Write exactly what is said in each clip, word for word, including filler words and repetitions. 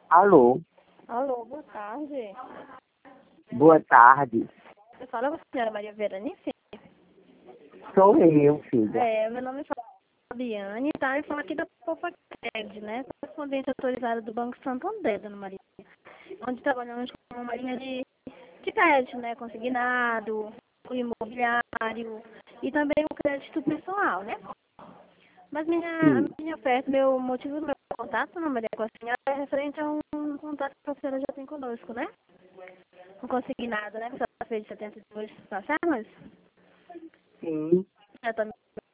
Alô, Alô, boa tarde. boa tarde. Eu falo com a senhora Maria Veranice? Sou eu, filha. É, meu nome é Fabiane, tá? Eu falo aqui da Poupa Cred, né? Correspondente autorizada do Banco Santander, dona Maria. Onde trabalhamos com uma linha de, de crédito, né? Consignado, o imobiliário e também o crédito pessoal, né? Mas minha, a Sim, minha oferta, meu motivo do meu contato, dona Maria, com a senhora é referente a um contato que a senhora já tem conosco, né? Um consignado, né? Que a senhora fez de setenta e dois parcelas. sim, Já tá,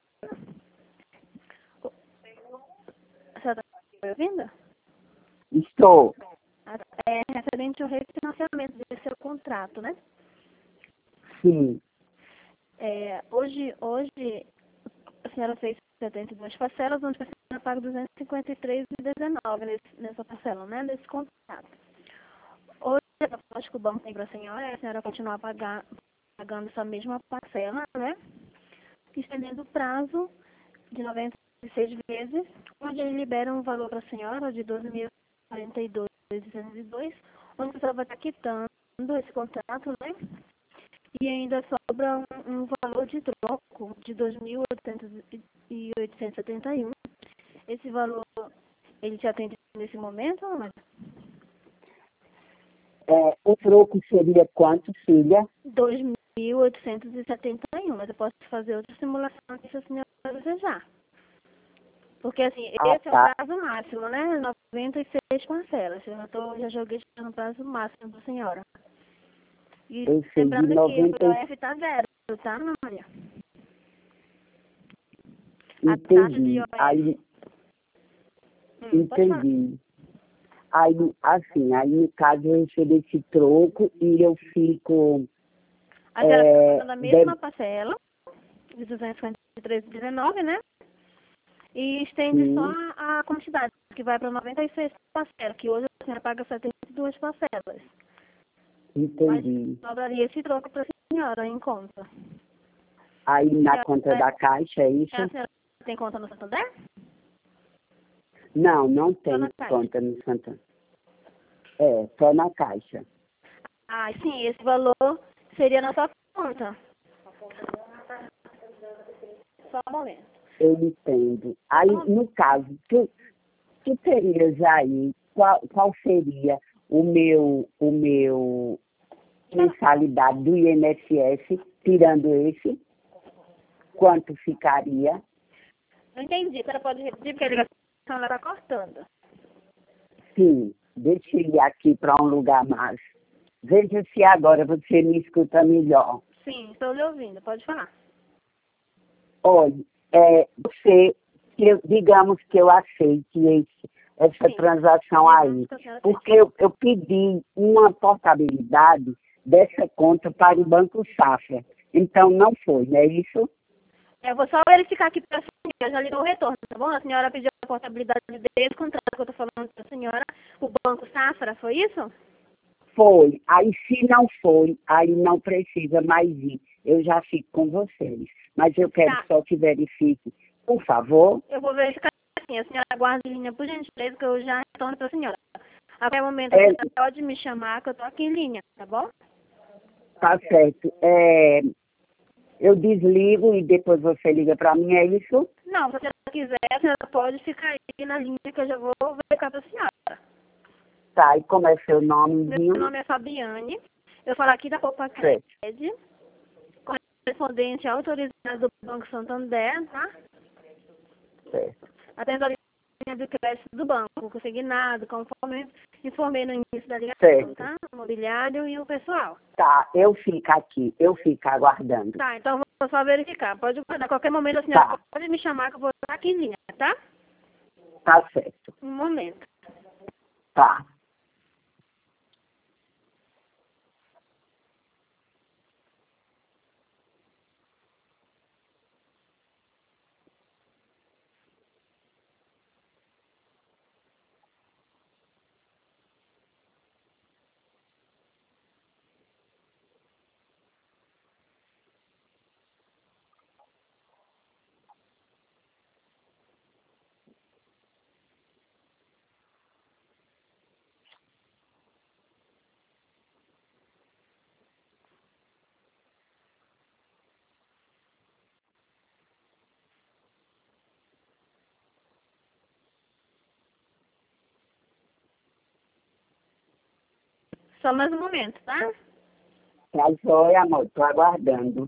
a senhora tá me ouvindo? estou. É referente ao refinanciamento desse seu contrato, né? Sim, É, hoje, hoje, a senhora fez setenta e duas parcelas, onde a senhora paga duzentos e cinquenta e três reais e dezenove centavos nessa parcela, né? Nesse contrato. Hoje, a proposta que o banco tem para a senhora é a senhora continuar pagar, pagando essa mesma parcela, né? Estendendo o prazo de noventa e seis vezes, onde ele libera um valor para a senhora de doze mil e quarenta e dois reais e duzentos e dois, onde a senhora vai estar quitando esse contrato, né? E ainda sobra um, um valor de troco de dois mil oitocentos e setenta e um. Esse valor, ele te atende nesse momento, ou não? é, o troco seria quanto, filha? dois mil oitocentos e setenta e um, mas eu posso fazer outra simulação se a senhora desejar. Porque, assim, Ah, esse é o tá. prazo máximo, né? noventa e seis parcelas. Eu já, tô, já joguei no prazo máximo para a senhora. E Eu sei de lembrando que o noventa, e- I O F está zero, tá, Ana Maria? A taxa de entendi. I O F... Aí, Hum, pode falar. entendi. Aí, assim, aí no caso eu recebo esse troco e eu fico, A senhora está é, pagando a deve, mesma parcela, de duzentos e cinquenta e três reais e dezenove, né? E estende só sim, a, a quantidade, que vai para noventa e seis parcelas, que hoje a senhora paga setenta e duas parcelas. Mas entendi. sobraria esse troco para a senhora em conta. Aí A na senhora, conta da caixa, é a isso? senhora tem conta no Santander? Não, não Só na tem Caixa. conta no Santander. É, só na caixa. Ah, sim, esse valor seria na sua conta. Só um momento. Eu entendo. Só Aí, um momento. no caso, tu, tu terias aí, qual, qual seria o meu, o meu mensalidade do I N S S, tirando esse, quanto ficaria? Não entendi. A senhora pode repetir, porque a ligação está cortando. Sim, deixa eu ir aqui para um lugar mais. Veja se agora você me escuta melhor. Sim, estou lhe ouvindo. Pode falar. Olha, é, você, que eu- digamos que eu aceite esse, essa Sim. transação Digamos aí, que a senhora fez. porque eu, eu pedi uma portabilidade dessa conta para o Banco Safra. Então não foi, não é isso? Eu vou só verificar aqui para a senhora. Já ligou o retorno, tá bom? A senhora pediu a portabilidade desse contrato que eu estou falando para a senhora. O Banco Safra, foi isso? Foi. Aí se não foi, aí não precisa mais ir. Eu já fico com vocês. Mas eu quero Tá. só que verifique, por favor. Eu vou verificar assim. A senhora aguarda em linha, por gentileza, que eu já retorno para a senhora. A qualquer momento a É, senhora pode me chamar, que eu estou aqui em linha, tá bom? tá certo. É, eu desligo e depois você liga para mim, é isso? Não, se a senhora quiser, a senhora pode ficar aí na linha que eu já vou verificar para a senhora. Tá, e como é seu Meu nomezinho? nome é Fabiane. Eu falo aqui da Copa Certo, Cred, correspondente autorizado do Banco Santander, tá? certo. Atendo a linha de crédito do banco, consignado, conforme informei no início da ligação, Certo. tá? O mobiliário e o pessoal. Tá, eu fico aqui, eu fico aguardando. Tá, então eu vou só verificar. Pode guardar. A qualquer momento a senhora Tá, pode me chamar que eu vou estar aqui em linha, tá? tá certo. Um momento. Tá. Só mais um momento, tá? Tá joia, amor, tô aguardando.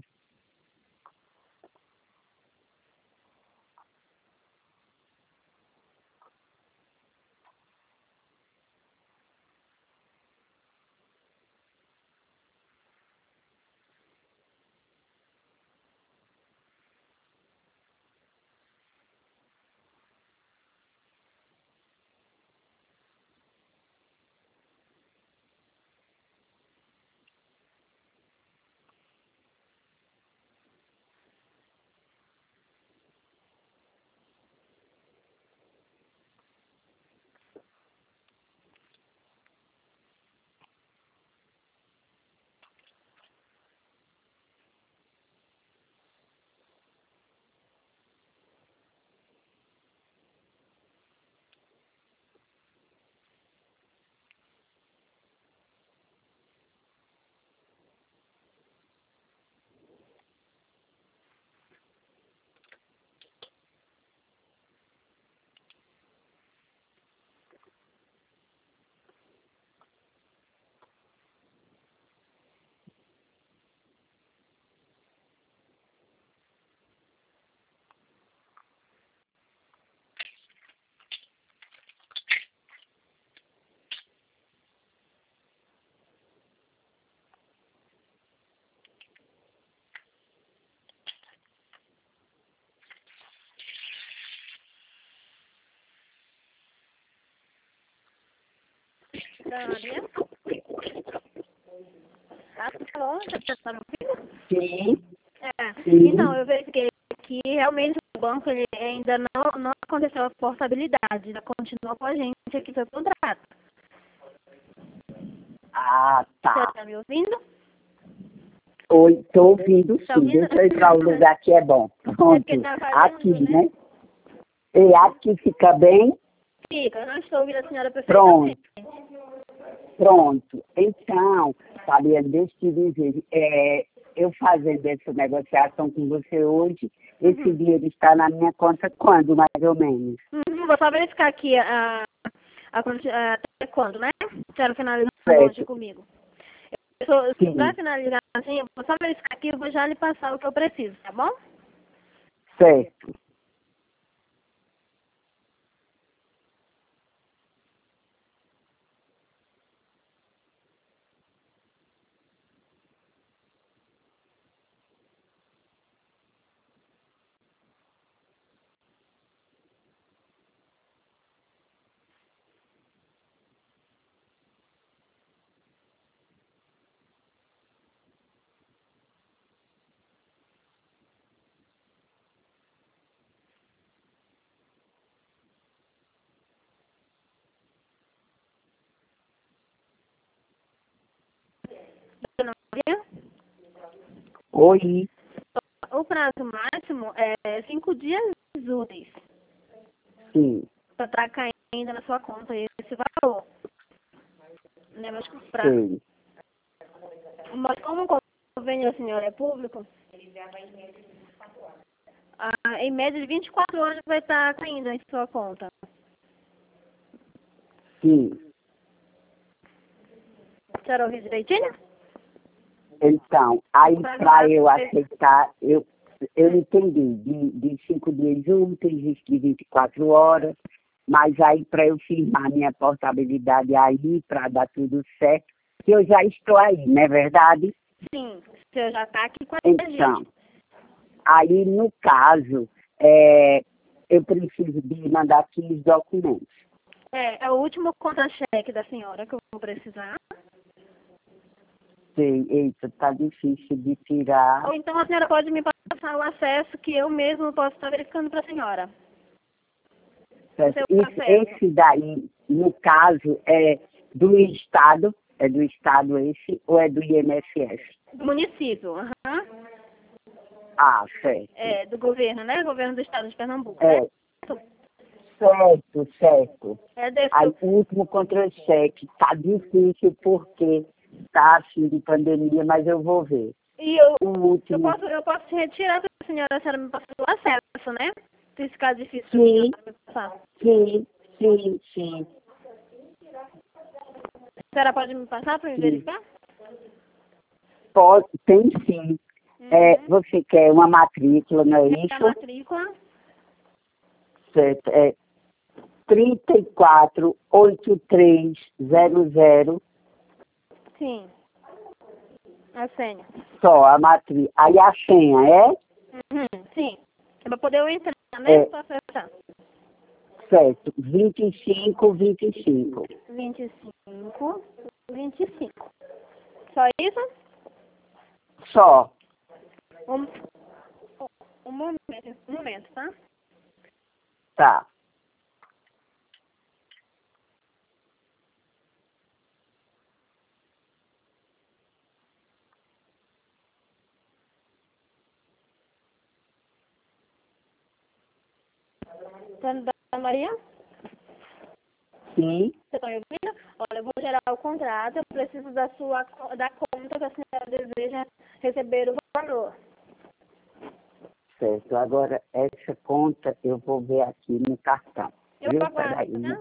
Maria? Ah, alô, você tá me ouvindo? Sim, É. sim. Então, eu verifiquei que realmente o banco ele ainda não, não aconteceu a portabilidade, ainda continua com a gente aqui seu contrato. Ah, Você tá. está me ouvindo? Oi, tô ouvindo Tá sim. ouvindo? Deixa eu ir para o lugar que é bom. É Pronto. porque tá fazendo, Aqui, né? né? E aqui fica bem? Fica, eu não estou ouvindo a senhora Pronto, perfeitamente. pronto. Então, Fabiana, deixa eu te dizer, é, eu fazendo essa negociação com você hoje, esse Uhum. dinheiro está na minha conta quando, mais ou menos? Uhum, vou só verificar aqui a, a, quanti- a- até quando, né? A senhora finalizando hoje Certo, comigo. Para sim, finalizar assim, eu vou só verificar aqui e vou já lhe passar o que eu preciso, tá bom? certo. Dona Maria? Oi, O prazo máximo é cinco dias úteis sim, para estar caindo na sua conta esse valor. Né? Mas, pra, sei. mas como o convênio da senhora é público, ah, em média de vinte e quatro horas vai estar caindo em sua conta. Sim. A senhora ouviu direitinho? Então, aí O prazo para eu máximo é... aceitar, eu, eu entendi, de, de cinco dias úteis, de vinte e quatro horas, mas aí para eu firmar minha portabilidade aí, para dar tudo certo, que eu já estou aí, não é verdade? Sim, o senhor já está aqui com a Então, gente. aí no caso, é, eu preciso de mandar aqui os documentos. É, é o último contra-cheque da senhora que eu vou precisar. Sei, eita, tá difícil de tirar. Ou então a senhora pode me passar o acesso que eu mesmo posso estar verificando para a senhora. O Certo? seu Esse, acesso. esse daí, no caso, é do Estado, é do Estado esse, ou é do I N S S? Do município, aham. Ah, certo. É, do governo, né? Governo do estado de Pernambuco, É, certo? certo, certo. É desse que Aí eu... o último contra-cheque tá difícil porque tá assim de pandemia, mas eu vou ver. E eu, O eu, último, posso, eu posso te retirar para a senhora, a senhora me passar o acesso, né? Se ficar difícil para a sim, senhora me passar. sim, sim, sim. senhora pode me passar para me Sim. verificar? Pode, tem sim. Uhum. É, você quer uma matrícula, não é A isso? matrícula? Certo. É trinta e quatro, oitenta e três, zero zero. Sim. A senha. Só a matrícula. Aí a senha é? Uhum. Sim. É para poder eu entrar, né? É. Para acessar. Certo. vinte e cinco, vinte e cinco. vinte e cinco, vinte e cinco. Só isso? Só. Um, um momento, um momento, tá? Tá. Dona Maria? Sim. Você está me ouvindo? Olha, eu vou gerar o contrato, eu preciso da sua co- da conta que a senhora deseja receber o valor. Certo. Agora, essa conta eu vou ver aqui no cartão. Eu Viu? aguardo, Peraí. tá?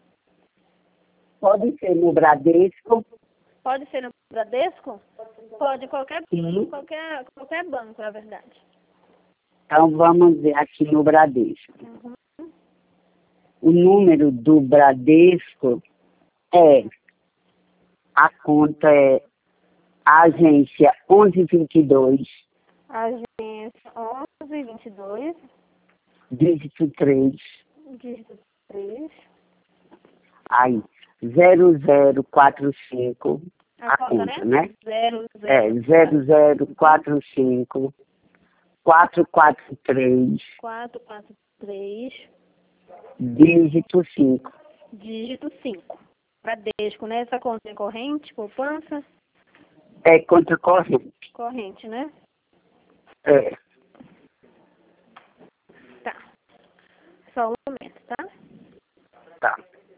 Pode ser no Bradesco? Pode ser no Bradesco? Pode, qualquer, Sim. qualquer, qualquer banco, na verdade. Então, vamos ver aqui no Bradesco. Uhum. O número do Bradesco é, a conta é a agência onze vinte e dois, Agência onze, vinte e dois, dígito três, dígito três. aí, zero zero quatro cinco, A a conta, conta, né? né? Zero, É, zero, zero zero quatro cinco, quatro quatro três, quatro, quatro, três, dígito cinco. dígito cinco. Bradesco, né? Essa conta é corrente, poupança? É conta corrente. Corrente, né? É, Tá. Só um momento, tá? tá.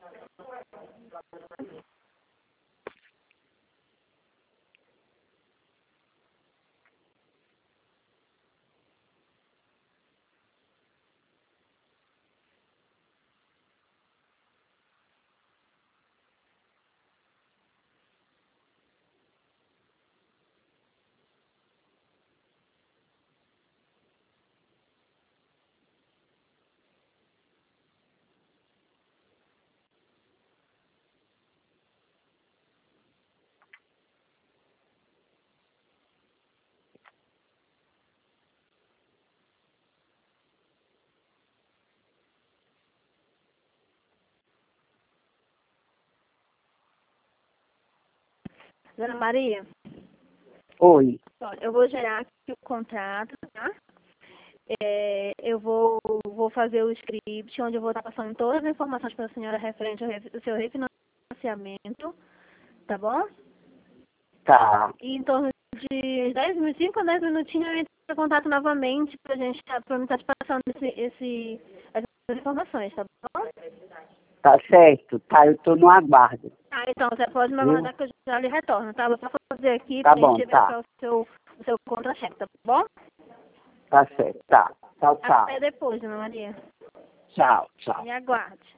Dona Maria, Oi. olha, eu vou gerar aqui o contrato, tá? É, eu vou, vou fazer o script, onde eu vou estar passando todas as informações para a senhora referente ao re- ao seu refinanciamento, tá bom? Tá. E em torno de dez minutinhos, cinco a dez minutinhos, eu entro em contato novamente para a gente, para me estar te passando esse, esse, essas informações, tá bom? Tá certo. Tá, eu tô no aguardo. Ah, então, você pode me Viu? aguardar que eu já lhe retorno, tá? Vou só fazer aqui, Tá bom, preencher, tá. verificar o seu, o seu contra-cheque, tá bom? Tá certo. Tá. Tchau, tchau. Até depois, Dona Maria. Tchau, tchau. Me aguarde.